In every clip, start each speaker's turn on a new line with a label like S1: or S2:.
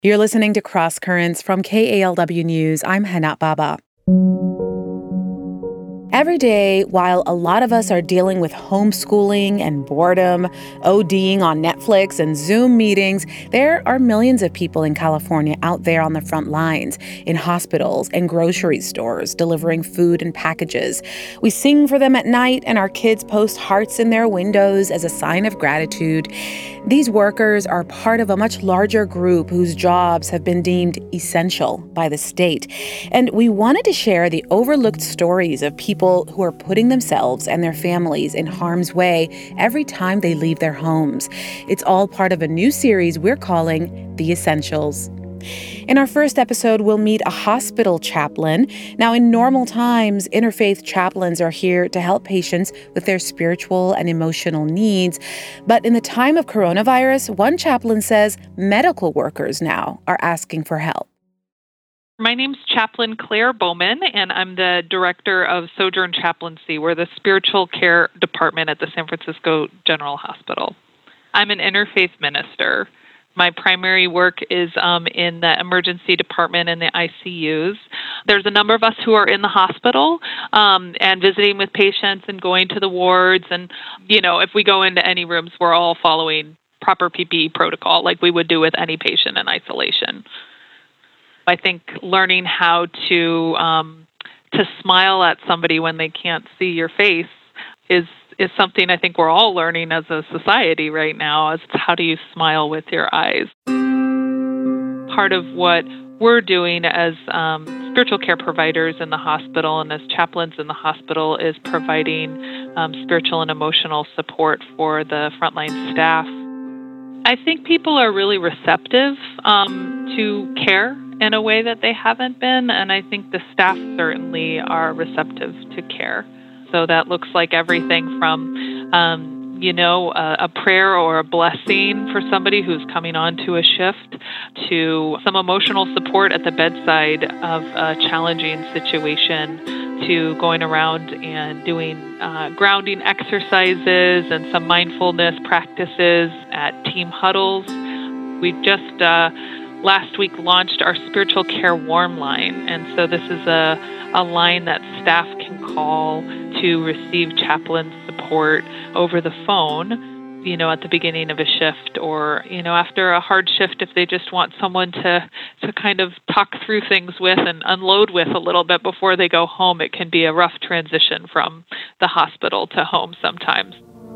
S1: You're listening to Cross Currents from KALW News. I'm Hana Baba. Every day, while a lot of us are dealing with homeschooling and boredom, ODing on Netflix and Zoom meetings, there are millions of people in California out there on the front lines, in hospitals and grocery stores, delivering food and packages. We sing for them at night, and our kids post hearts in their windows as a sign of gratitude. These workers are part of a much larger group whose jobs have been deemed essential by the state. And we wanted to share the overlooked stories of people who are putting themselves and their families in harm's way every time they leave their homes. It's all part of a new series we're calling The Essentials. In our first episode, we'll meet a hospital chaplain. Now, in normal times, interfaith chaplains are here to help patients with their spiritual and emotional needs. But in the time of coronavirus, one chaplain says medical workers now are asking for help.
S2: My name's Chaplain Claire Bowman, and I'm the Director of Sojourn Chaplaincy. We're the spiritual care department at the San Francisco General Hospital. I'm an interfaith minister. My primary work is in the emergency department and the ICUs. There's a number of us who are in the hospital and visiting with patients and going to the wards. And, if we go into any rooms, we're all following proper PPE protocol like we would do with any patient in isolation. I think learning how to smile at somebody when they can't see your face is something I think we're all learning as a society right now, as how do you smile with your eyes. Part of what we're doing as spiritual care providers in the hospital and as chaplains in the hospital is providing spiritual and emotional support for the frontline staff. I think people are really receptive to care in a way that they haven't been, and I think the staff certainly are receptive to care. So that looks like everything from, a prayer or a blessing for somebody who's coming on to a shift to some emotional support at the bedside of a challenging situation to going around and doing grounding exercises and some mindfulness practices at team huddles. We just last week launched our spiritual care warm line, and so this is a line that staff can call to receive chaplain support over the phone, at the beginning of a shift or, after a hard shift, if they just want someone to kind of talk through things with and unload with a little bit before they go home. It can be a rough transition from the hospital to home sometimes.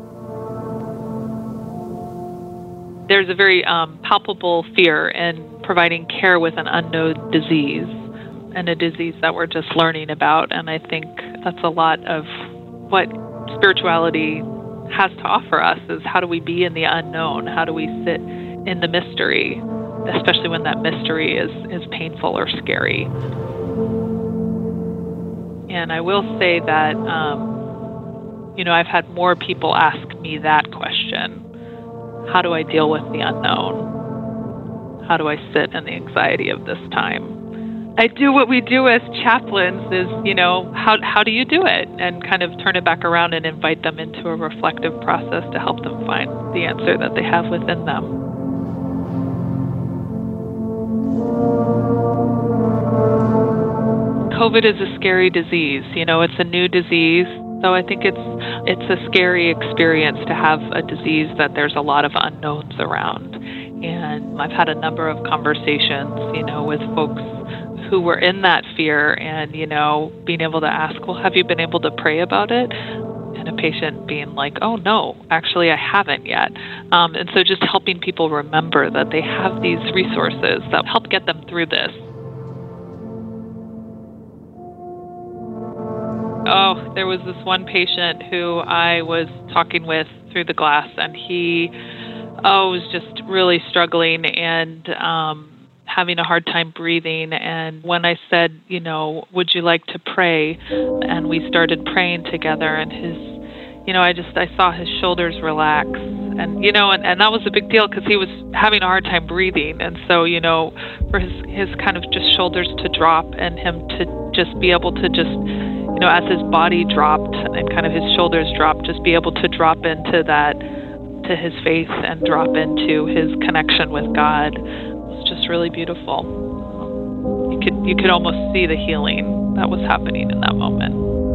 S2: There's a very palpable fear in providing care with an unknown disease and a disease that we're just learning about. And I think that's a lot of what spirituality has to offer us is how do we be in the unknown? How do we sit in the mystery, especially when that mystery is painful or scary? And I will say that, I've had more people ask me that question. How do I deal with the unknown? How do I sit in the anxiety of this time? I do what we do as chaplains is, how do you do it? And kind of turn it back around and invite them into a reflective process to help them find the answer that they have within them. COVID is a scary disease. It's a new disease. So I think it's a scary experience to have a disease that there's a lot of unknowns around. And I've had a number of conversations, with folks who were in that fear and, being able to ask, well, have you been able to pray about it? And a patient being like, oh, no, actually, I haven't yet. And so just helping people remember that they have these resources that help get them through this. Oh, there was this one patient who I was talking with through the glass, and he was just really struggling and having a hard time breathing. And when I said, would you like to pray? And we started praying together, and I saw his shoulders relax. And, and that was a big deal because he was having a hard time breathing. And so, for his kind of just shoulders to drop and him to just be able to just, as his body dropped and kind of his shoulders dropped, just be able to drop into that, to his faith and drop into his connection with God was just really beautiful. You could almost see the healing that was happening in that moment.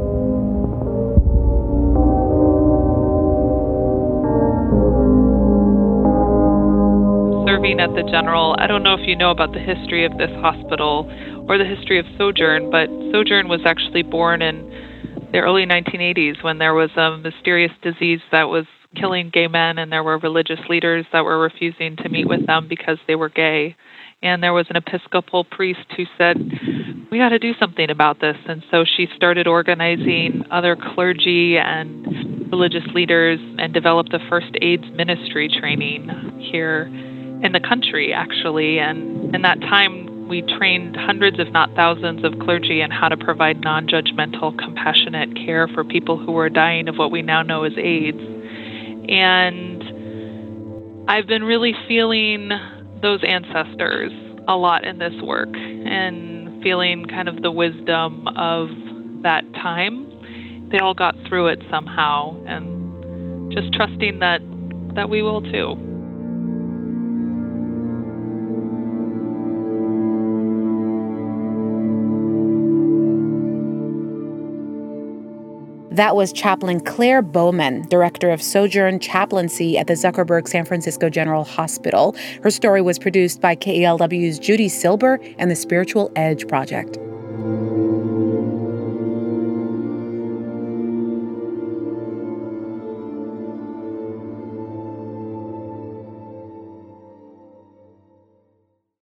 S2: Serving at the General, I don't know if you know about the history of this hospital or the history of Sojourn, but Sojourn was actually born in the early 1980s when there was a mysterious disease that was killing gay men, and there were religious leaders that were refusing to meet with them because they were gay. And there was an Episcopal priest who said, we got to do something about this. And so she started organizing other clergy and religious leaders and developed the first AIDS ministry training here in the country, actually. And in that time, we trained hundreds, if not thousands, of clergy in how to provide non-judgmental, compassionate care for people who were dying of what we now know as AIDS. And I've been really feeling those ancestors a lot in this work and feeling kind of the wisdom of that time. They all got through it somehow, and just trusting that we will too.
S1: That was Chaplain Claire Bowman, Director of Sojourn Chaplaincy at the Zuckerberg San Francisco General Hospital. Her story was produced by KELW's Judy Silber and the Spiritual Edge Project.